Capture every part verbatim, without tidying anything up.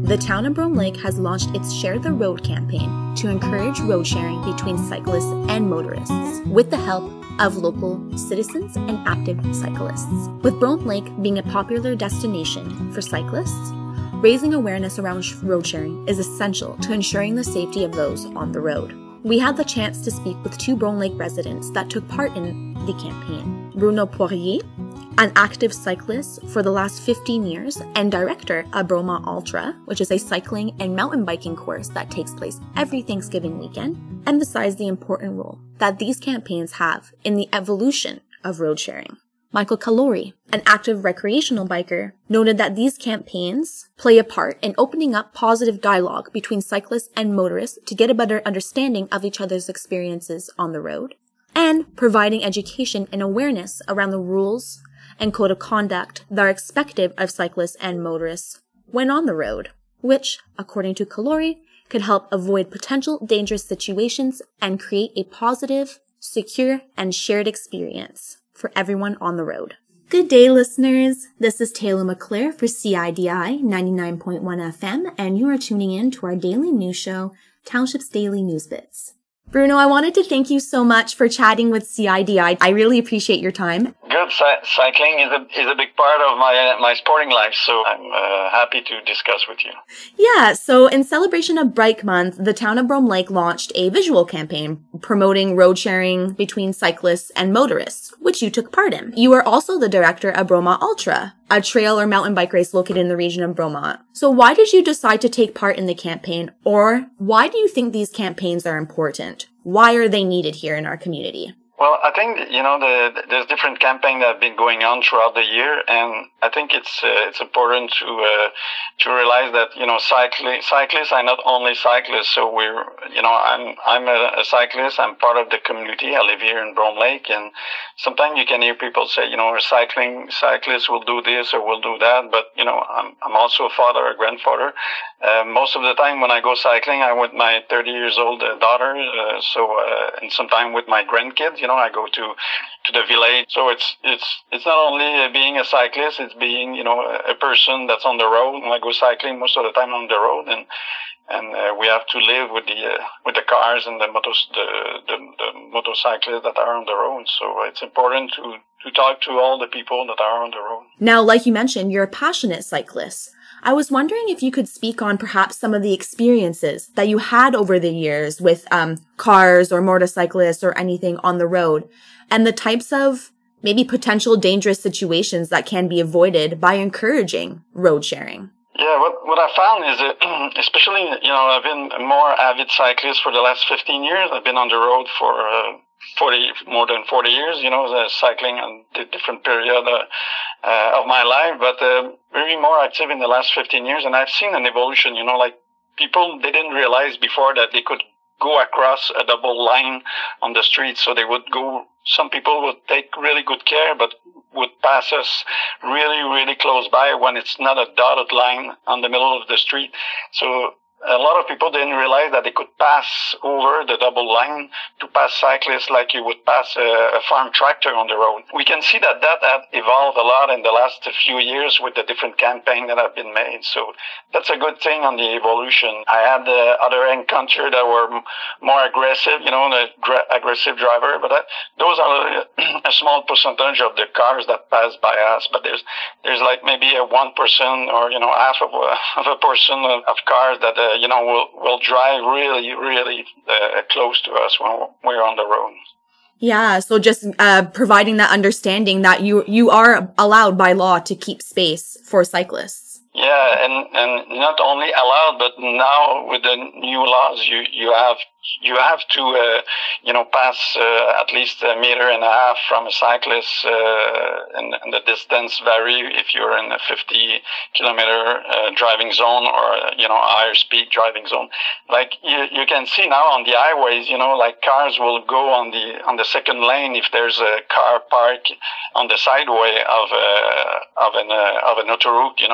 the town of Brome Lake has launched its Share the Road campaign to encourage road sharing between cyclists and motorists with the help of local citizens and active cyclists. With Brome Lake being a popular destination for cyclists, raising awareness around road sharing is essential to ensuring the safety of those on the road. We had the chance to speak with two Brome Lake residents that took part in the campaign. Bruno Poirier, an active cyclist for the last fifteen years and director of Broma Ultra, which is a cycling and mountain biking course that takes place every Thanksgiving weekend, emphasized the important role that these campaigns have in the evolution of road sharing. Michael Calori, an active recreational biker, noted that these campaigns play a part in opening up positive dialogue between cyclists and motorists to get a better understanding of each other's experiences on the road, and providing education and awareness around the rules and code of conduct that are expected of cyclists and motorists when on the road, which, according to Calori, could help avoid potential dangerous situations and create a positive, secure, and shared experience for everyone on the road. Good day, listeners. This is Taylor McClure for C I D I ninety-nine point one F M, and you are tuning in to our daily news show, Township's Daily News Bits. Bruno, I wanted to thank you so much for chatting with C I D I. I really appreciate your time. Good. Cy- cycling is a is a big part of my uh, my sporting life, so I'm uh, happy to discuss with you. Yeah, so in celebration of Bike Month, the town of Brome Lake launched a visual campaign promoting road sharing between cyclists and motorists, which you took part in. You are also the director of Broma Ultra, a trail or mountain bike race located in the region of Bromont. So why did you decide to take part in the campaign, or why do you think these campaigns are important? Why are they needed here in our community? Well, I think, you know, the, there's different campaigns that have been going on throughout the year, and I think it's uh, it's important to uh, to realize that, you know, cycli- cyclists are not only cyclists. So we're, you know, I'm I'm a, a cyclist. I'm part of the community. I live here in Brome Lake, and sometimes you can hear people say, you know, a cycling cyclist will do this or will do that, but you know, I'm I'm also a father, a grandfather. Uh, most of the time when I go cycling, I'm with my thirty years old uh, daughter. Uh, so uh, and sometimes with my grandkids. You know, I go to to the village. So it's it's it's not only uh, being a cyclist, it's being, you know, a, a person that's on the road. When I go cycling, most of the time on the road, and and uh, we have to live with the uh, with the cars and the motos the, the the motorcyclists that are on the road. So it's important to to talk to all the people that are on the road. Now, like you mentioned, you're a passionate cyclist. I was wondering if you could speak on perhaps some of the experiences that you had over the years with um, cars or motorcyclists or anything on the road, and the types of maybe potential dangerous situations that can be avoided by encouraging road sharing. Yeah, what what I found is that, especially, you know, I've been a more avid cyclist for the last fifteen years. I've been on the road for uh, forty, more than forty years, you know, uh, cycling on the different period uh, uh, of my life, but uh, very more active in the last fifteen years. And I've seen an evolution, you know, like people, they didn't realize before that they could go across a double line on the street. So they would go, some people would take really good care, but would pass us really, really close by when it's not a dotted line on the middle of the street. So a lot of people didn't realize that they could pass over the double line to pass cyclists like you would pass a, a farm tractor on the road. We can see that that had evolved a lot in the last few years with the different campaigns that have been made. So that's a good thing on the evolution. I had the other encounter that were more aggressive, you know, the gra- aggressive driver, but that, those are a small percentage of the cars that pass by us. But there's there's like maybe a one percent or, you know, half of a, of a percent of, of cars that uh, you know, will will drive really, really uh, close to us when we're on the road. Yeah, so just uh, providing that understanding that you you are allowed by law to keep space for cyclists. Yeah, and, and not only allowed, but now with the new laws, you, you have you have to uh, you know pass uh, at least a meter and a half from a cyclist, uh, and, and the distance vary if you're in a fifty kilometer uh, driving zone or you know higher speed driving zone. Like you you can see now on the highways, you know, like cars will go on the on the second lane if there's a car park on the sideway of a, of an uh, of an autoroute, you know. Mm-hmm.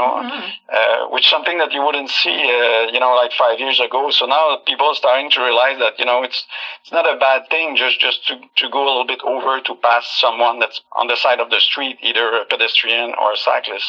uh, which is something that you wouldn't see, uh, you know, like five years ago. So now people are starting to realize that, you know, it's it's not a bad thing just, just to, to go a little bit over to pass someone that's on the side of the street, either a pedestrian or a cyclist.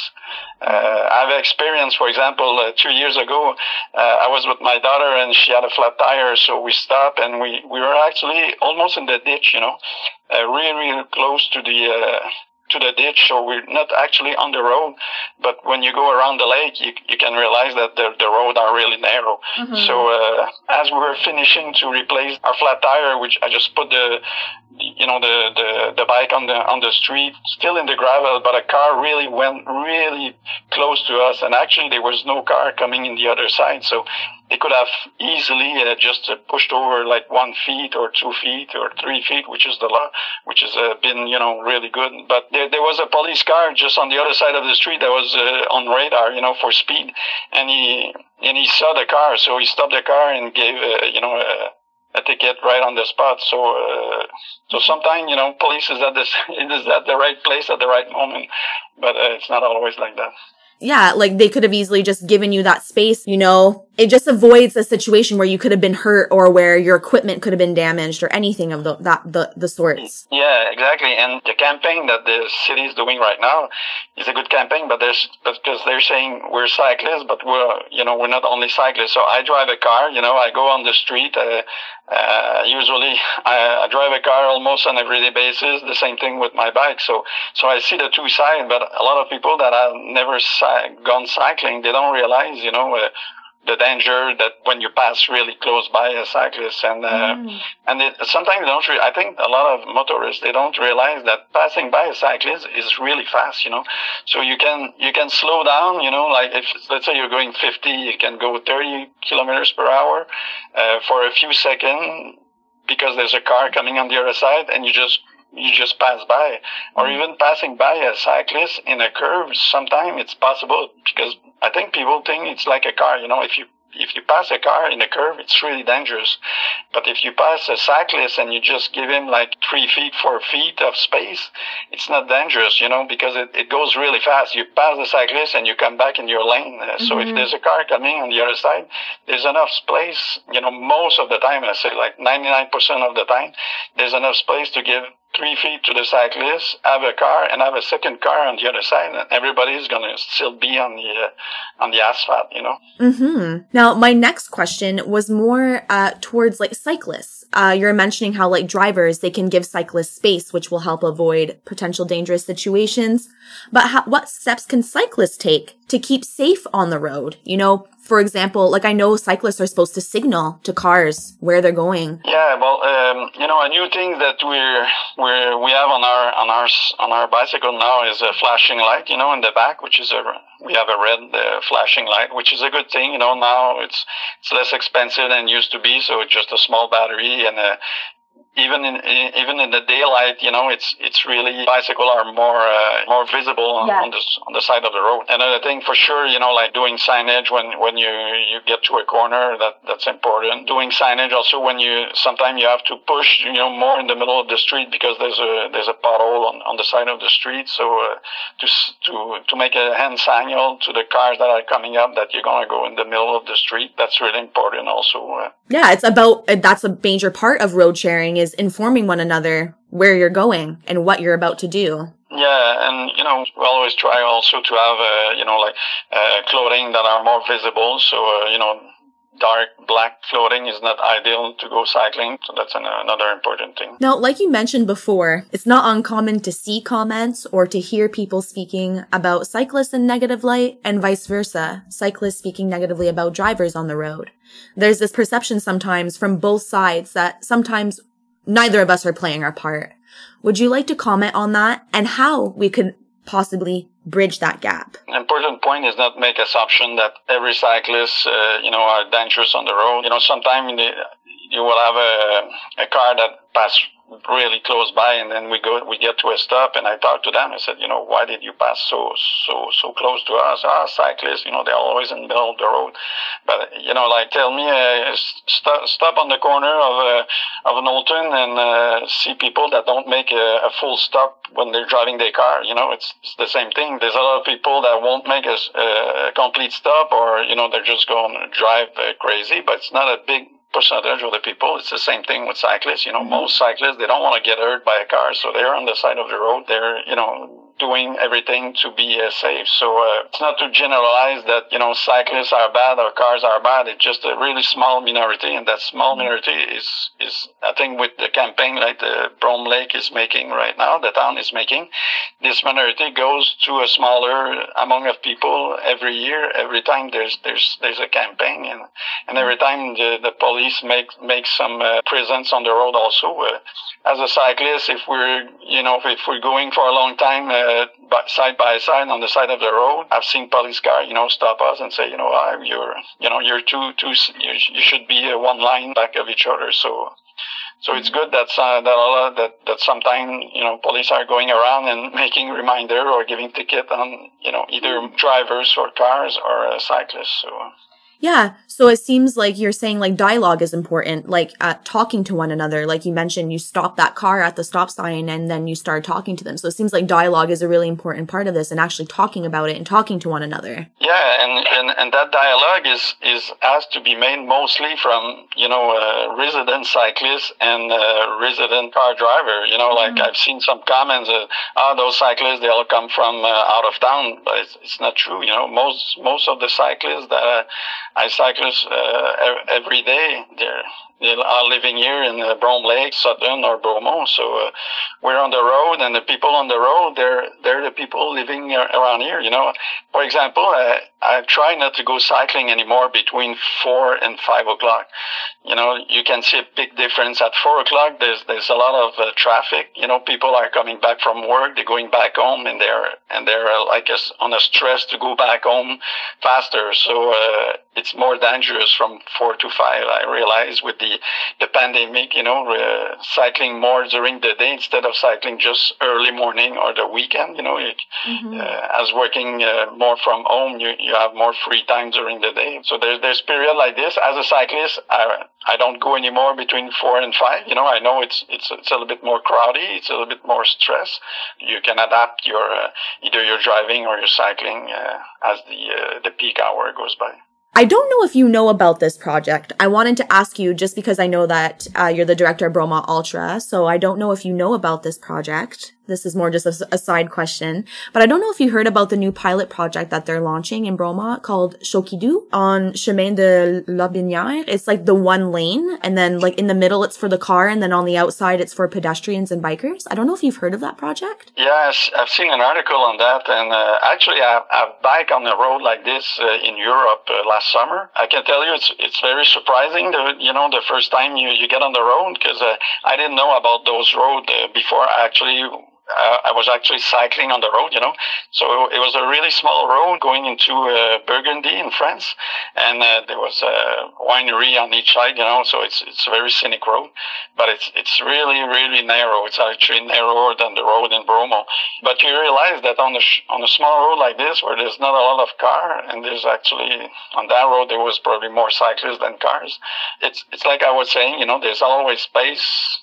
Uh, I have experience, for example, uh, two years ago, uh, I was with my daughter and she had a flat tire, so we stopped and we, we were actually almost in the ditch, you know, uh, really, really close to the, uh, to the ditch, so we're not actually on the road, but when you go around the lake, you, you can realize that the, the road are really narrow. Mm-hmm. So, uh, as we were finishing to replace our flat tire, which I just put the, you know, the, the, the bike on the, on the street, still in the gravel, but a car really went really close to us, and actually there was no car coming in the other side, so they could have easily uh, just uh, pushed over like one feet or two feet or three feet, which is the law, which has uh, been, you know, really good. But there, there was a police car just on the other side of the street that was uh, on radar, you know, for speed, and he and he saw the car, so he stopped the car and gave, uh, you know, a, a ticket right on the spot. So, uh, so sometimes, you know, police is at this is at the right place at the right moment, but uh, it's not always like that. Yeah, like they could have easily just given you that space, you know. It just avoids a situation where you could have been hurt or where your equipment could have been damaged or anything of the, that the the sorts. Yeah, exactly. And the campaign that the city is doing right now is a good campaign, but there's because they're saying we're cyclists, but we're you know we're not only cyclists. So I drive a car, you know, I go on the street. Uh, uh, usually I, I drive a car almost on an everyday basis. The same thing with my bike. So so I see the two sides. But a lot of people that have never cy- gone cycling, they don't realize, you know. Uh, the danger that when you pass really close by a cyclist, and uh, mm. and it, sometimes they don't. Re- I think a lot of motorists, they don't realize that passing by a cyclist is really fast. You know, so you can you can slow down. You know, like if let's say you're going fifty, you can go thirty kilometers per hour uh, for a few seconds because there's a car coming on the other side, and you just you just pass by, or even passing by a cyclist in a curve. Sometimes it's possible because I think people think it's like a car, you know, if you, if you pass a car in a curve, it's really dangerous. But if you pass a cyclist and you just give him like three feet, four feet of space, it's not dangerous, you know, because it, it goes really fast. You pass the cyclist and you come back in your lane. Uh, mm-hmm. So if there's a car coming on the other side, there's enough space, you know, most of the time, I say like ninety-nine percent of the time, there's enough space to give three feet to the cyclist, have a car, and have a second car on the other side, and everybody's going to still be on the uh, on the asphalt, you know. Mm-hmm. Now, my next question was more uh, towards like cyclists. Uh, you're mentioning how like drivers, they can give cyclists space, which will help avoid potential dangerous situations. But how, what steps can cyclists take to keep safe on the road? You know, for example, like I know cyclists are supposed to signal to cars where they're going. Yeah, well, um, you know, a new thing that we're we we have on our on our on our bicycle now is a flashing light. You know, in the back, which is a we have a red uh, flashing light, which is a good thing. You know, now it's it's less expensive than it used to be, so it's just a small battery and a. Even in even in the daylight, you know, it's it's really bicycles are more uh, more visible on, yeah. on the on the side of the road. Another thing for sure, you know, like doing signage when when you you get to a corner, that that's important. Doing signage also when you sometimes you have to push, you know, more in the middle of the street because there's a there's a pothole on, on the side of the street. So uh, to to to make a hand signal to the cars that are coming up that you're gonna go in the middle of the street, that's really important also. Uh, yeah, it's about that's a major part of road sharing is informing one another where you're going and what you're about to do. Yeah, and, you know, we always try also to have, uh, you know, like uh, clothing that are more visible. So, uh, you know, dark black clothing is not ideal to go cycling. So that's an, another important thing. Now, like you mentioned before, it's not uncommon to see comments or to hear people speaking about cyclists in negative light and vice versa, cyclists speaking negatively about drivers on the road. There's this perception sometimes from both sides that sometimes neither of us are playing our part. Would you like to comment on that and how we could possibly bridge that gap? An important point is not make assumption that every cyclist, uh, you know, are dangerous on the road. You know, sometimes you will have a, a car that pass really close by, and then we go, we get to a stop, and I talked to them. I said, you know, why did you pass so, so, so close to us? Ah, cyclists, you know, they're always in the middle of the road. But, you know, like, tell me, uh, st- stop on the corner of, uh, of Knowlton and, uh, see people that don't make a, a full stop when they're driving their car. You know, it's, it's the same thing. There's a lot of people that won't make a, a complete stop, or, you know, they're just going to drive uh, crazy, but it's not a big percentage of the people. It's the same thing with cyclists. You know, mm-hmm. most cyclists, they don't want to get hurt by a car, so they're on the side of the road. They're, you know, doing everything to be uh, safe. So uh, it's not to generalize that, you know, cyclists are bad or cars are bad. It's just a really small minority, and that small minority is, is I think with the campaign like the Brome Lake is making right now, the town is making, this minority goes to a smaller amount of people every year. Every time there's there's there's a campaign, and, and every time the, the police make, make some uh, presence on the road also. Uh, as a cyclist, if we're, you know, if we're going for a long time, uh, Uh, by, side by side on the side of the road, I've seen police car, you know, stop us and say, you know, ah, you're, you know, you're too, too, you, you should be uh, one line back of each other. So, so it's good that uh, that a lot, that that sometimes, you know, police are going around and making reminder or giving ticket on, you know, either drivers or cars or uh, cyclists. So. Yeah. So it seems like you're saying like dialogue is important, like uh, talking to one another. Like you mentioned, you stop that car at the stop sign and then you start talking to them. So it seems like dialogue is a really important part of this, and actually talking about it and talking to one another. Yeah. And, and, and that dialogue is, is has to be made mostly from, you know, uh, resident cyclists and uh, resident car driver. You know, like mm-hmm. I've seen some comments, uh, oh, those cyclists, they all come from uh, out of town, but it's, it's not true. You know, most, most of the cyclists that uh, I cyclists uh, every day. They're they are living here in uh, Brome Lake, Sutton, or Beaumont. So uh, we're on the road, and the people on the road, they're they're the people living around here. You know, for example, I I try not to go cycling anymore between four and five o'clock. You know, you can see a big difference at four o'clock. There's there's a lot of uh, traffic. You know, people are coming back from work. They're going back home, and they're and they're uh, like a, on a stress to go back home faster. So uh, it's more dangerous from four to five. I realize with the the pandemic, you know, uh, cycling more during the day instead of cycling just early morning or the weekend. You know, you, mm-hmm. uh, as working uh, more from home, you you have more free time during the day. So there's there's period like this. As a cyclist, I I don't go anymore between four and five. You know, I know it's it's it's a little bit more crowded. It's a little bit more stress. You can adapt your uh, either your driving or your cycling uh, as the uh, the peak hour goes by. I don't know if you know about this project. I wanted to ask you just because I know that uh, you're the director of Bromont Ultra, so I don't know if you know about this project. This is more just a, a side question. But I don't know if you heard about the new pilot project that they're launching in Bromont called Chokidou on Chemin de Lotbinière. It's like the one lane, and then like in the middle it's for the car, and then on the outside it's for pedestrians and bikers. I don't know if you've heard of that project. Yeah, I've seen an article on that, and uh, actually I, I've biked on a road like this uh, in Europe uh, last summer. I can tell you it's it's very surprising, the, you know, the first time you, you get on the road, because uh, I didn't know about those roads uh, before I actually... Uh, I was actually cycling on the road, you know. So it was a really small road going into uh, Burgundy in France, and uh, there was a winery on each side, you know. So it's it's a very scenic road, but it's it's really really narrow. It's actually narrower than the road in Bromont. But you realize that on a sh- on a small road like this, where there's not a lot of car, and there's actually on that road there was probably more cyclists than cars. It's it's like I was saying, you know, there's always space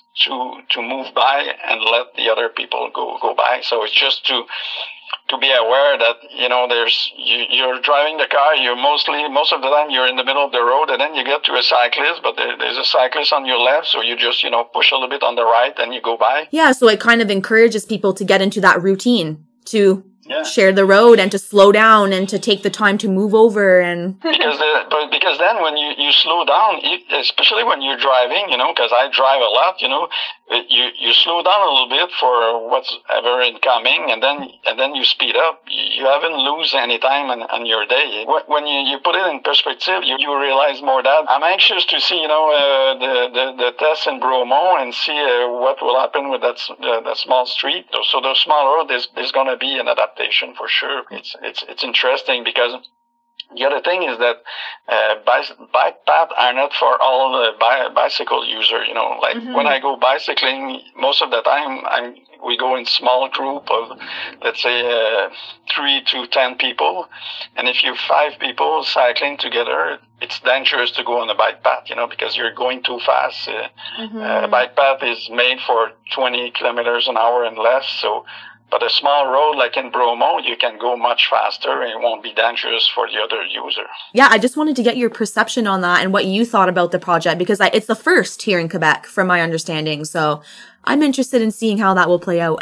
to to move by and let the other people go go by. So it's just to to be aware that, you know, there's you, you're driving the car, you're mostly most of the time you're in the middle of the road, and then you get to a cyclist, but there, there's a cyclist on your left, so you just, you know, push a little bit on the right and you go by. Yeah, so it kind of encourages people to get into that routine to Yeah. share the road and to slow down and to take the time to move over. And because the, but because then when you, you slow down, especially when you're driving, you know, because I drive a lot, you know, you you slow down a little bit for what's ever incoming, and then and then you speed up. You haven't lose any time on, on your day. When you, you put it in perspective, you, you realize more that I'm anxious to see, you know, uh, the, the the tests in Bromont and see uh, what will happen with that uh, that small street. So those small roads, there's there's going to be an adaptation for sure. It's it's it's interesting because The other thing is that uh, bike, bike paths are not for all the bi- bicycle user. You know, like mm-hmm. when I go bicycling, most of the time I'm we go in small group of, let's say, uh, three to ten people, and if you're five people cycling together, it's dangerous to go on a bike path. You know, because you're going too fast. Uh, mm-hmm. uh, a bike path is made for twenty kilometers an hour and less, so. But a small road like in Bromo, you can go much faster and it won't be dangerous for the other user. Yeah, I just wanted to get your perception on that and what you thought about the project, because I, it's the first here in Quebec, from my understanding. So I'm interested in seeing how that will play out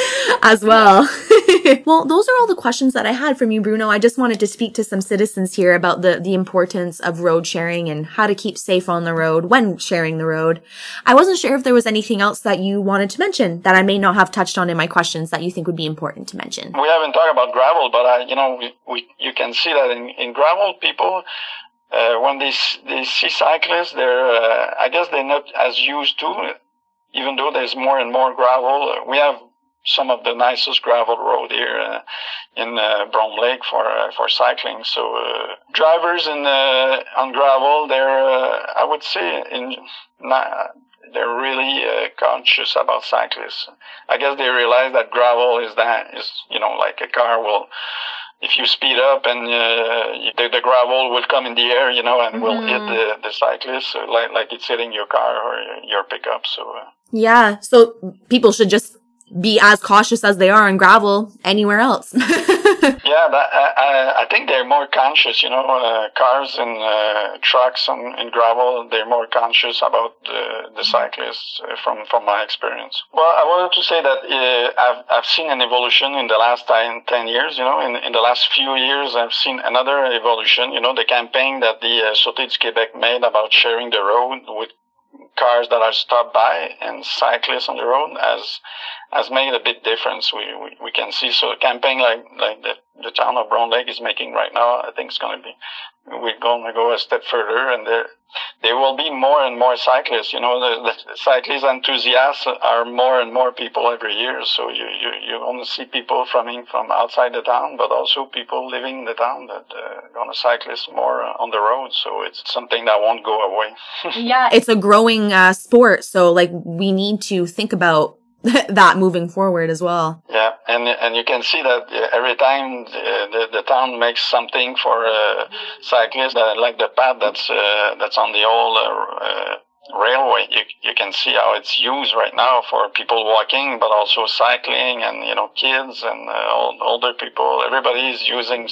as well. Well, those are all the questions that I had from you, Bruno. I just wanted to speak to some citizens here about the, the importance of road sharing and how to keep safe on the road when sharing the road. I wasn't sure if there was anything else that you wanted to mention that I may not have touched on in my questions that you think would be important to mention. We haven't talked about gravel, but I, you know, we, we you can see that in, in gravel, people, uh, when they, they see cyclists, they're, uh, I guess they're not as used to, even though there's more and more gravel. We have some of the nicest gravel road here uh, in uh, Brome Lake for uh, for cycling. So uh, drivers in uh, on gravel, they're uh, I would say in not, they're really uh, conscious about cyclists. I guess they realize that gravel is that is you know like a car will. If you speed up and uh, the, the gravel will come in the air, you know, and mm-hmm. will hit the, the cyclist uh, like like it's hitting your car or your pickup. So uh, yeah, so people should just be as cautious as they are on gravel anywhere else. Yeah, that, I, I think they're more conscious, you know, uh, cars and uh, trucks and, and gravel, they're more conscious about uh, the cyclists uh, from, from my experience. Well, I wanted to say that uh, I've, I've seen an evolution in the last ten, ten years, you know, in, in the last few years, I've seen another evolution, you know, the campaign that the uh, Sûreté du Québec made about sharing the road with cars that are stopped by and cyclists on the road has has made a big difference. We we, we can see so a campaign like like the, the town of Brome Lake is making right now. I think it's going to be we're going to go a step further, and there there will be more and more cyclists. You know, the, the cyclist enthusiasts are more and more people every year. So you you you only see people coming from outside the town, but also people living in the town that uh, going to cyclist more on the road. So it's something that won't go away. Yeah, it's a growing uh, sport. So like we need to think about that moving forward as well. Yeah, and and you can see that every time the the, the town makes something for uh, cyclists, uh, like the path that's uh, that's on the old uh, uh, railway. You you can see how it's used right now for people walking, but also cycling, and you know kids and uh, old, older people. Everybody is using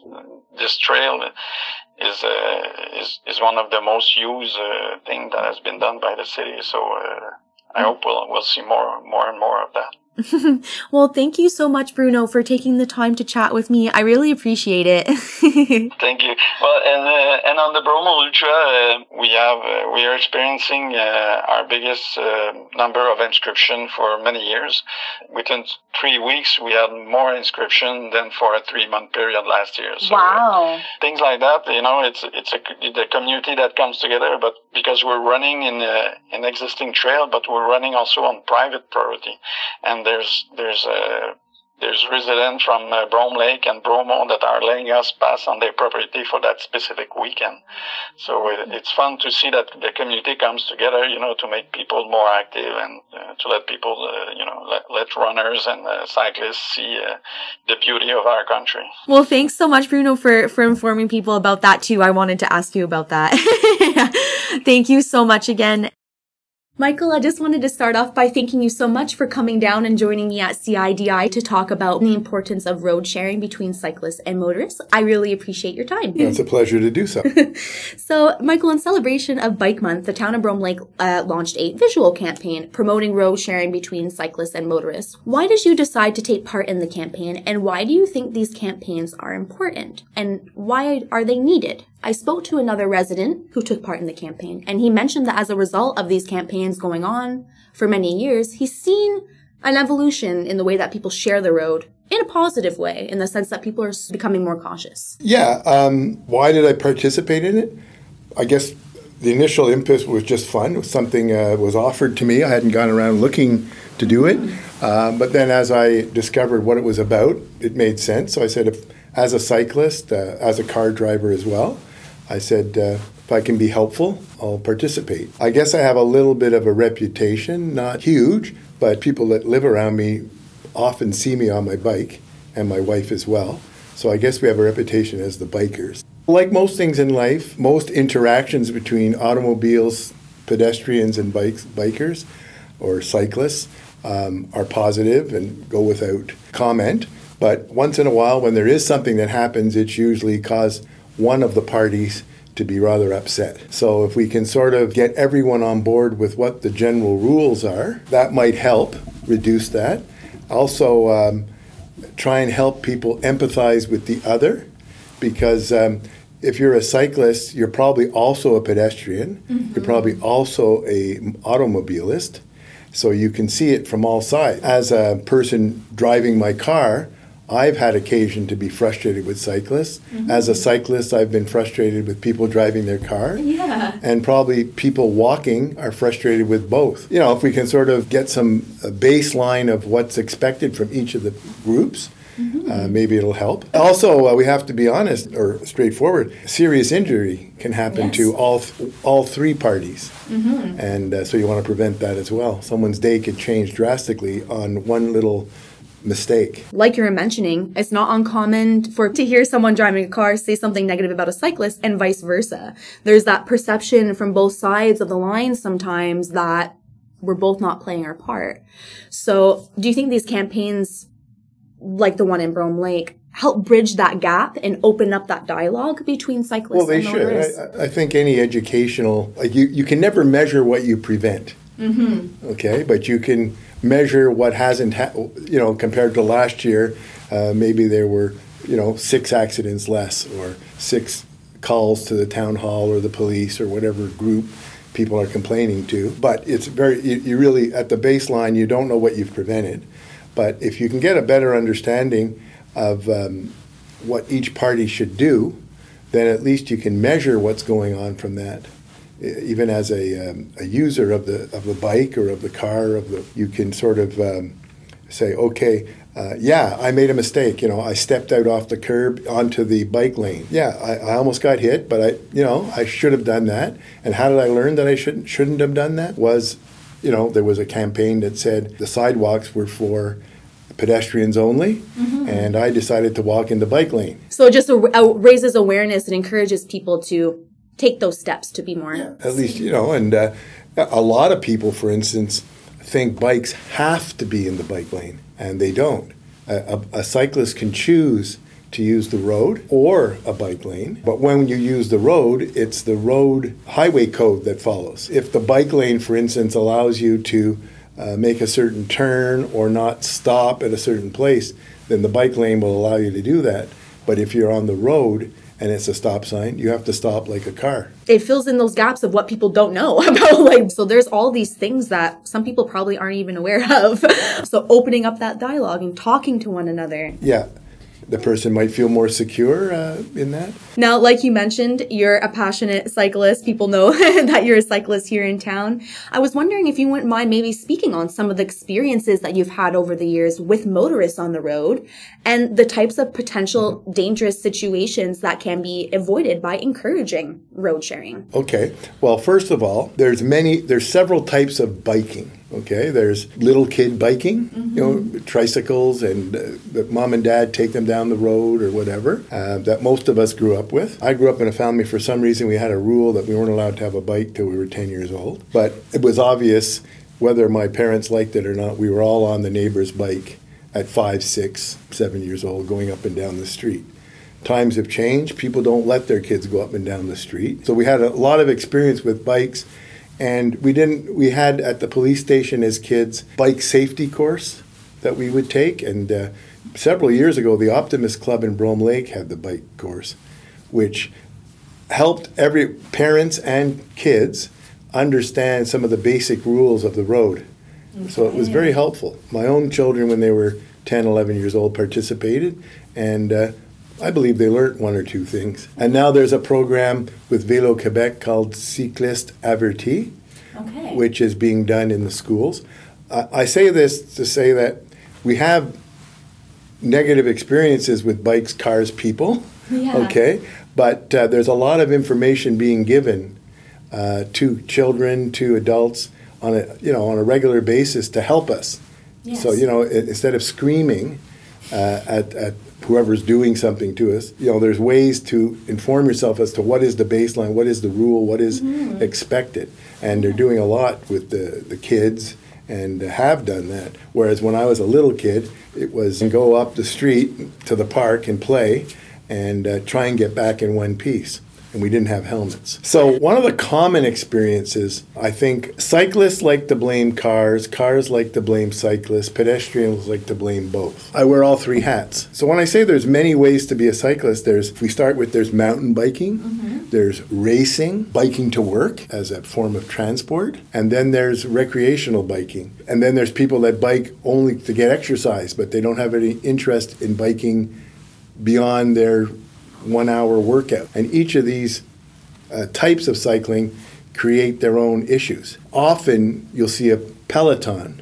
this trail. Is uh, is is one of the most used uh, thing that has been done by the city. So. Uh, I hope we'll, we'll see more, more and more of that. Well, thank you so much, Bruno, for taking the time to chat with me. I really appreciate it. Thank you. Well, and uh, and on the Bromo Ultra, uh, we have uh, we are experiencing uh, our biggest uh, number of inscription for many years. Within three weeks, we had more inscription than for a three-month period last year. So, wow! Uh, things like that, you know, it's it's a the community that comes together. But because we're running in a, an existing trail, but we're running also on private property, and there's there's a there's residents from uh, Brome Lake and Bromo that are letting us pass on their property for that specific weekend. So it, it's fun to see that the community comes together, you know, to make people more active and uh, to let people, uh, you know, let, let runners and uh, cyclists see uh, the beauty of our country. Well, thanks so much, Bruno, for, for informing people about that too. I wanted to ask you about that. Thank you so much again. Michael, I just wanted to start off by thanking you so much for coming down and joining me at C I D I to talk about the importance of road sharing between cyclists and motorists. I really appreciate your time. It's a pleasure to do so. So, Michael, in celebration of Bike Month, the town of Brome Lake uh, launched a visual campaign promoting road sharing between cyclists and motorists. Why did you decide to take part in the campaign, and why do you think these campaigns are important, and why are they needed? I spoke to another resident who took part in the campaign, and he mentioned that as a result of these campaigns going on for many years, he's seen an evolution in the way that people share the road in a positive way, in the sense that people are becoming more cautious. Yeah. Um, why did I participate in it? I guess the initial impetus was just fun. It was something uh, was offered to me. I hadn't gone around looking to do it. Uh, but then as I discovered what it was about, it made sense. So I said, if as a cyclist, uh, as a car driver as well, I said, uh, if I can be helpful, I'll participate. I guess I have a little bit of a reputation, not huge, but people that live around me often see me on my bike, and my wife as well. So I guess we have a reputation as the bikers. Like most things in life, most interactions between automobiles, pedestrians, and bikes, bikers or cyclists um, are positive and go without comment. But once in a while, when there is something that happens, it's usually caused one of the parties to be rather upset. So if we can sort of get everyone on board with what the general rules are, that might help reduce that. Also, um, try and help people empathize with the other, because um, if you're a cyclist, you're probably also a pedestrian. Mm-hmm. You're probably also a automobilist, so you can see it from all sides. As a person driving my car, I've had occasion to be frustrated with cyclists. Mm-hmm. As a cyclist, I've been frustrated with people driving their car. Yeah. And probably people walking are frustrated with both. You know, if we can sort of get some a baseline of what's expected from each of the groups, mm-hmm. uh, maybe it'll help. Also, uh, we have to be honest or straightforward. Serious injury can happen yes. to all th- all three parties. Mm-hmm. And uh, so you want to prevent that as well. Someone's day could change drastically on one little mistake. Like you were mentioning, it's not uncommon for to hear someone driving a car say something negative about a cyclist and vice versa. There's that perception from both sides of the line sometimes that we're both not playing our part. So do you think these campaigns, like the one in Brome Lake, help bridge that gap and open up that dialogue between cyclists well, they and motorists? should. I, I think any educational, like you, you can never measure what you prevent. Mm-hmm. Okay, but you can measure what hasn't, ha- you know, compared to last year. Uh, maybe there were, you know, six accidents less, or six calls to the town hall or the police or whatever group people are complaining to. But it's very, you, you really, at the baseline, you don't know what you've prevented. But if you can get a better understanding of um, what each party should do, then at least you can measure what's going on from that. Even as a, um, a user of the of the bike or of the car, of the, you can sort of um, say, okay, uh, yeah, I made a mistake. You know, I stepped out off the curb onto the bike lane. Yeah, I, I almost got hit, but I, you know, I should have done that. And how did I learn that I shouldn't shouldn't have done that? Was, you know, there was a campaign that said the sidewalks were for pedestrians only, mm-hmm. and I decided to walk in the bike lane. So it just a, a raises awareness and encourages people to take those steps to be more. Yeah, at least, you know, and uh, a lot of people, for instance, think bikes have to be in the bike lane, and they don't. A, a, a cyclist can choose to use the road or a bike lane, but when you use the road, it's the road highway code that follows. If the bike lane, for instance, allows you to uh, make a certain turn or not stop at a certain place, then the bike lane will allow you to do that. But if you're on the road and it's a stop sign, you have to stop like a car. It fills in those gaps of what people don't know about. Like, so there's all these things that some people probably aren't even aware of. So opening up that dialogue and talking to one another. Yeah. The person might feel more secure uh, in that. Now, like you mentioned, you're a passionate cyclist. People know that you're a cyclist here in town. I was wondering if you wouldn't mind maybe speaking on some of the experiences that you've had over the years with motorists on the road and the types of potential mm-hmm. dangerous situations that can be avoided by encouraging road sharing. Okay. Well, first of all, there's many, there's several types of biking. Okay, there's little kid biking, mm-hmm. you know, tricycles, and uh, mom and dad take them down the road or whatever, uh, that most of us grew up with. I grew up in a family, for some reason, we had a rule that we weren't allowed to have a bike till we were ten years old. But it was obvious, whether my parents liked it or not, we were all on the neighbor's bike at five, six, seven years old, going up and down the street. Times have changed. People don't let their kids go up and down the street. So we had a lot of experience with bikes. And we didn't. We had at the police station as kids bike safety course that we would take. And uh, several years ago, the Optimist Club in Brome Lake had the bike course, which helped every parents and kids understand some of the basic rules of the road. Okay. So it was very helpful. My own children, when they were ten, eleven years old, participated, and uh, I believe they learned one or two things. And now there's a program with Vélo Québec called Cycliste Averti, okay. which is being done in the schools. Uh, I say this to say that we have negative experiences with bikes, cars, people. Yeah. Okay, but uh, there's a lot of information being given uh, to children, to adults on a you know on a regular basis to help us. Yes. So you know, i- instead of screaming uh, at, at whoever's doing something to us, you know, there's ways to inform yourself as to what is the baseline, what is the rule, what is Mm-hmm. expected, and they're doing a lot with the the kids. And have done that. Whereas when I was a little kid, it was go up the street to the park and play and uh, try and get back in one piece. And we didn't have helmets. So one of the common experiences, I think, cyclists like to blame cars, cars like to blame cyclists, pedestrians like to blame both. I wear all three hats. So when I say there's many ways to be a cyclist, there's, if we start with, there's mountain biking, mm-hmm. there's racing, biking to work as a form of transport, and then there's recreational biking. And then there's people that bike only to get exercise, but they don't have any interest in biking beyond their one-hour workout. And each of these uh, types of cycling create their own issues. Often you'll see a peloton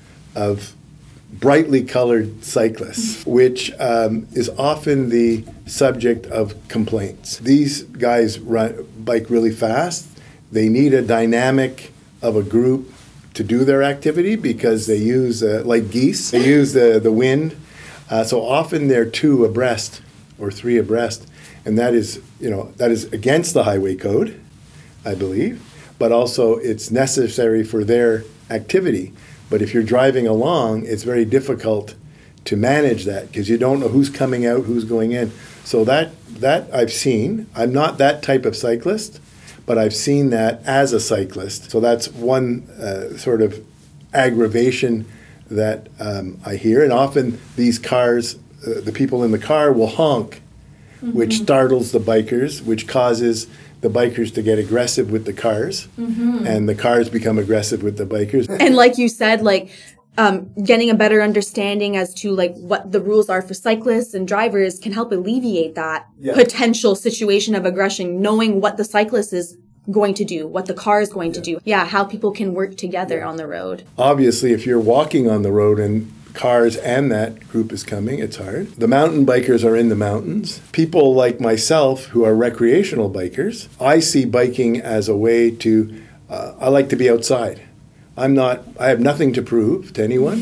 of brightly colored cyclists, which um, is often the subject of complaints. These guys run, bike really fast. They need a dynamic of a group to do their activity because they use, uh, like geese, they use the, the wind. Uh, so often they're two abreast or three abreast, and that is, you know, that is against the highway code, I believe, but also it's necessary for their activity. But if you're driving along, it's very difficult to manage that because you don't know who's coming out, who's going in. So that that I've seen. I'm not that type of cyclist, but I've seen that as a cyclist. So that's one uh, sort of aggravation that um, I hear. And often these cars, uh, the people in the car will honk, mm-hmm. which startles the bikers, which causes the bikers to get aggressive with the cars, mm-hmm. and the cars become aggressive with the bikers. And like you said, like um, getting a better understanding as to like what the rules are for cyclists and drivers can help alleviate that yeah. potential situation of aggression, knowing what the cyclist is going to do, what the car is going yeah. to do. Yeah, how people can work together yeah. on the road. Obviously, if you're walking on the road and cars and that group is coming, it's hard. The mountain bikers are in the mountains. People like myself who are recreational bikers, I see biking as a way to, uh, I like to be outside. I'm not, I have nothing to prove to anyone.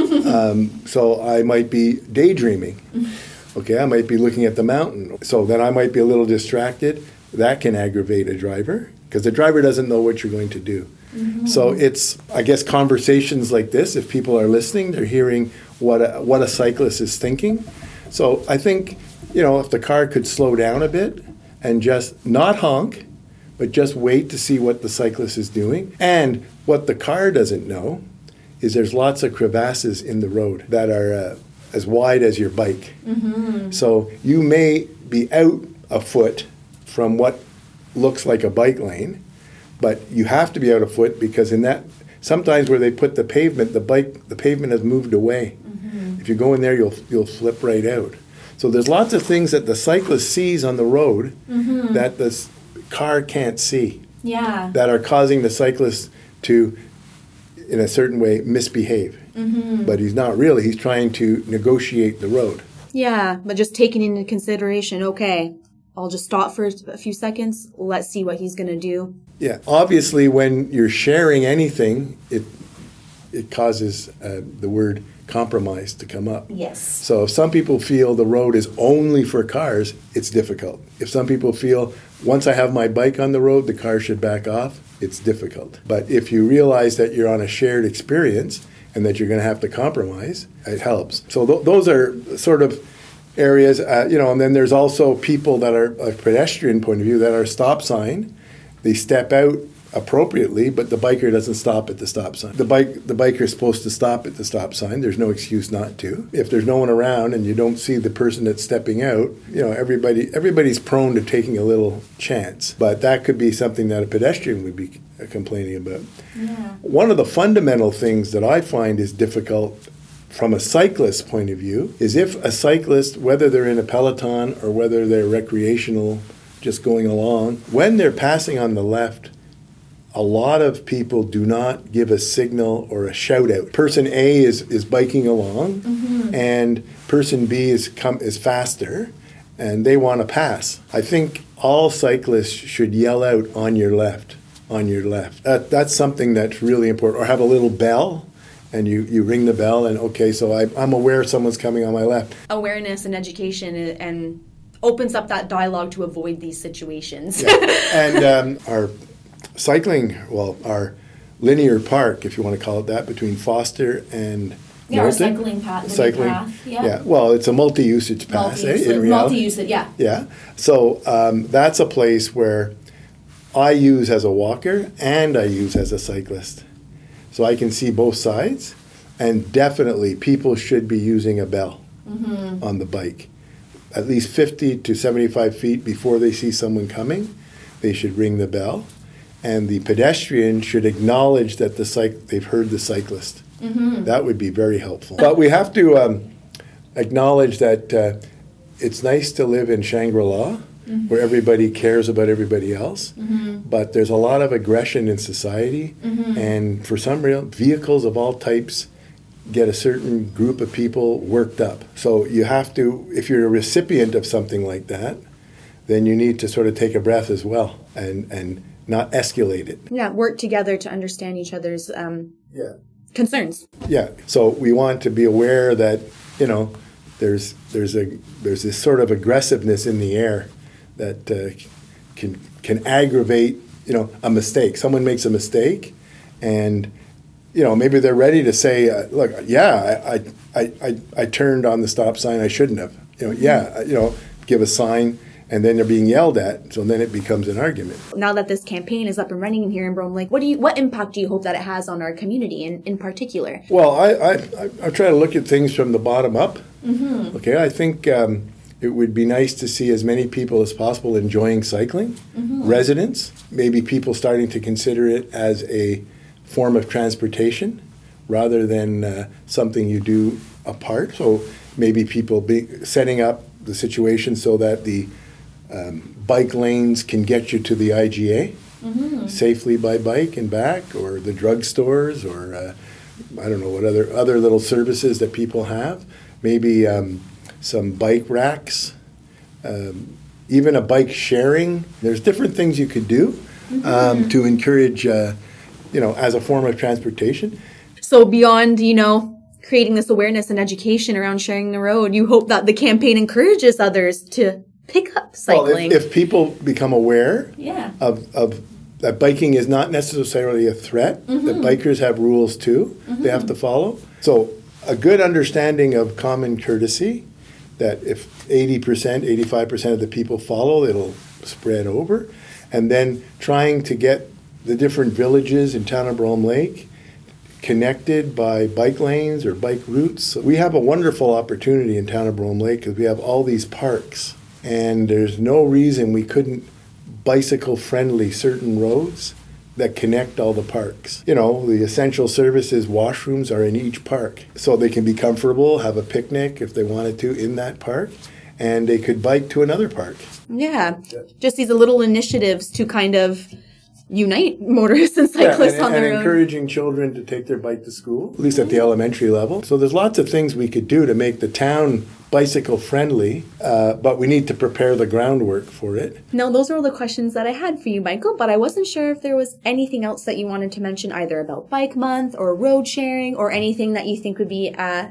um, so I might be daydreaming. Okay, I might be looking at the mountain. So then I might be a little distracted. That can aggravate a driver because the driver doesn't know what you're going to do. Mm-hmm. So it's, I guess, conversations like this, if people are listening, they're hearing what a, what a cyclist is thinking. So I think, you know, if the car could slow down a bit and just not honk, but just wait to see what the cyclist is doing. And what the car doesn't know is there's lots of crevasses in the road that are uh, as wide as your bike. Mm-hmm. So you may be out a foot from what looks like a bike lane, but you have to be out a foot because in that, sometimes where they put the pavement, the bike, the pavement has moved away. Mm-hmm. If you go in there, you'll you'll flip right out. So there's lots of things that the cyclist sees on the road mm-hmm. that the s- car can't see. Yeah. That are causing the cyclist to, in a certain way, misbehave. Mm-hmm. But he's not really. He's trying to negotiate the road. Yeah, but just taking into consideration, okay, I'll just stop for a few seconds. Let's see what he's going to do. Yeah, obviously, when you're sharing anything, it it causes uh, the word compromise to come up. Yes. So if some people feel the road is only for cars, it's difficult. If some people feel once I have my bike on the road, the car should back off, it's difficult. But if you realize that you're on a shared experience and that you're going to have to compromise, it helps. So th- those are sort of areas, uh, you know, and then there's also people that are, a pedestrian point of view, that are stop sign. They step out appropriately, but the biker doesn't stop at the stop sign. The bike, the biker is supposed to stop at the stop sign. There's no excuse not to. If there's no one around and you don't see the person that's stepping out, you know, everybody, everybody's prone to taking a little chance. But that could be something that a pedestrian would be complaining about. Yeah. One of the fundamental things that I find is difficult from a cyclist's point of view is if a cyclist, whether they're in a peloton or whether they're recreational, just going along, when they're passing on the left, a lot of people do not give a signal or a shout out. Person A is, is biking along, mm-hmm. and person B is come is faster, and they want to pass. I think all cyclists should yell out on your left, on your left. That, that's something that's really important. Or have a little bell, and you, you ring the bell, and okay, so I, I'm aware someone's coming on my left. Awareness and education and opens up that dialogue to avoid these situations. Yeah. And um, our cycling, well, our linear park, if you want to call it that, between Foster and yeah, Milton. Our cycling path. Cycling, path, yeah. yeah. Well, it's a multi-usage path, multi-usage, eh, in reality. Multi-usage, yeah. Yeah. So um, that's a place where I use as a walker and I use as a cyclist. So I can see both sides, and definitely people should be using a bell mm-hmm. on the bike. At least fifty to seventy-five feet before they see someone coming, they should ring the bell. And the pedestrian should acknowledge that the cyc- they've heard the cyclist. Mm-hmm. That would be very helpful. But we have to um, acknowledge that uh, it's nice to live in Shangri-La, mm-hmm. where everybody cares about everybody else. Mm-hmm. But there's a lot of aggression in society. Mm-hmm. And for some real vehicles of all types get a certain group of people worked up. So you have to, if you're a recipient of something like that, then you need to sort of take a breath as well and, and not escalate it. Yeah, work together to understand each other's um, yeah. concerns. Yeah, so we want to be aware that, you know, there's there's a there's this sort of aggressiveness in the air that uh, can can aggravate, you know, a mistake. Someone makes a mistake, and you know, maybe they're ready to say, uh, look, yeah, I, I I I turned on the stop sign, I shouldn't have. You know, yeah, you know, give a sign. And then they're being yelled at, so then it becomes an argument. Now that this campaign is up and running here in Brome Lake, what do you, what impact do you hope that it has on our community in, in particular? Well, I, I, I, I try to look at things from the bottom up. Mm-hmm. Okay, I think um, it would be nice to see as many people as possible enjoying cycling. Mm-hmm. Residents, maybe people starting to consider it as a form of transportation rather than uh, something you do apart. So maybe people be setting up the situation so that the Um, bike lanes can get you to the I G A mm-hmm. safely by bike and back, or the drugstores, or uh, I don't know what other other little services that people have. Maybe um, some bike racks, um, even a bike sharing. There's different things you could do mm-hmm. um, to encourage, uh, you know, as a form of transportation. So beyond, you know, creating this awareness and education around sharing the road, you hope that the campaign encourages others to pick up cycling. Well, if, if people become aware yeah. of, of that biking is not necessarily a threat, mm-hmm. that bikers have rules too mm-hmm. they have to follow. So a good understanding of common courtesy, that if eighty percent, eighty-five percent of the people follow, it'll spread over. And then trying to get the different villages in town of Brome Lake connected by bike lanes or bike routes. We have a wonderful opportunity in town of Brome Lake because we have all these parks. And there's no reason we couldn't bicycle-friendly certain roads that connect all the parks. You know, the essential services washrooms are in each park. So they can be comfortable, have a picnic if they wanted to in that park, and they could bike to another park. Yeah, just these little initiatives to kind of unite motorists and cyclists yeah, and, on the and road. And encouraging children to take their bike to school, at least at the elementary level. So there's lots of things we could do to make the town bicycle friendly, uh, but we need to prepare the groundwork for it. No, those are all the questions that I had for you, Michael, but I wasn't sure if there was anything else that you wanted to mention, either about Bike Month or road sharing, or anything that you think would be uh,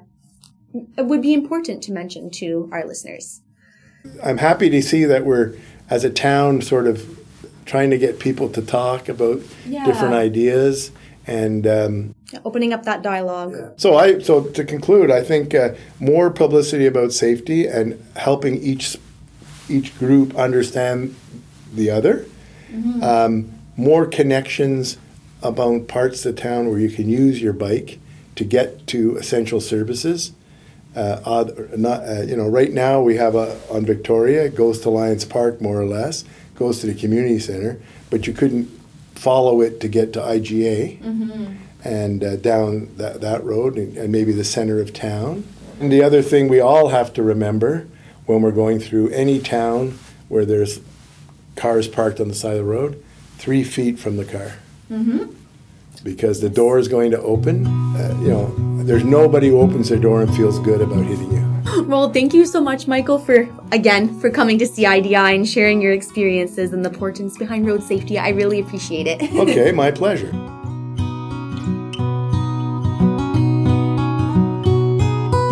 would be important to mention to our listeners. I'm happy to see that we're, as a town, sort of trying to get people to talk about yeah. different ideas and um, yeah, opening up that dialogue. Yeah. So I so to conclude, I think uh, more publicity about safety and helping each each group understand the other. Mm-hmm. Um, more connections about parts of the town where you can use your bike to get to essential services. Uh, odd, not uh, you know, right now we have a on Victoria, it goes to Lions Park more or less, goes to the community center, but you couldn't follow it to get to I G A mm-hmm. and uh, down that, that road and, and maybe the center of town. And the other thing we all have to remember when we're going through any town where there's cars parked on the side of the road, three feet from the car. Mm-hmm. Because the door is going to open. Uh, you know, there's nobody who opens their door and feels good about hitting you. Well, thank you so much, Michael, for, again, for coming to C I D I and sharing your experiences and the importance behind road safety. I really appreciate it. Okay, my pleasure.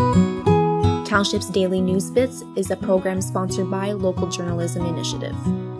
CalShip's Daily News Bits is a program sponsored by Local Journalism Initiative.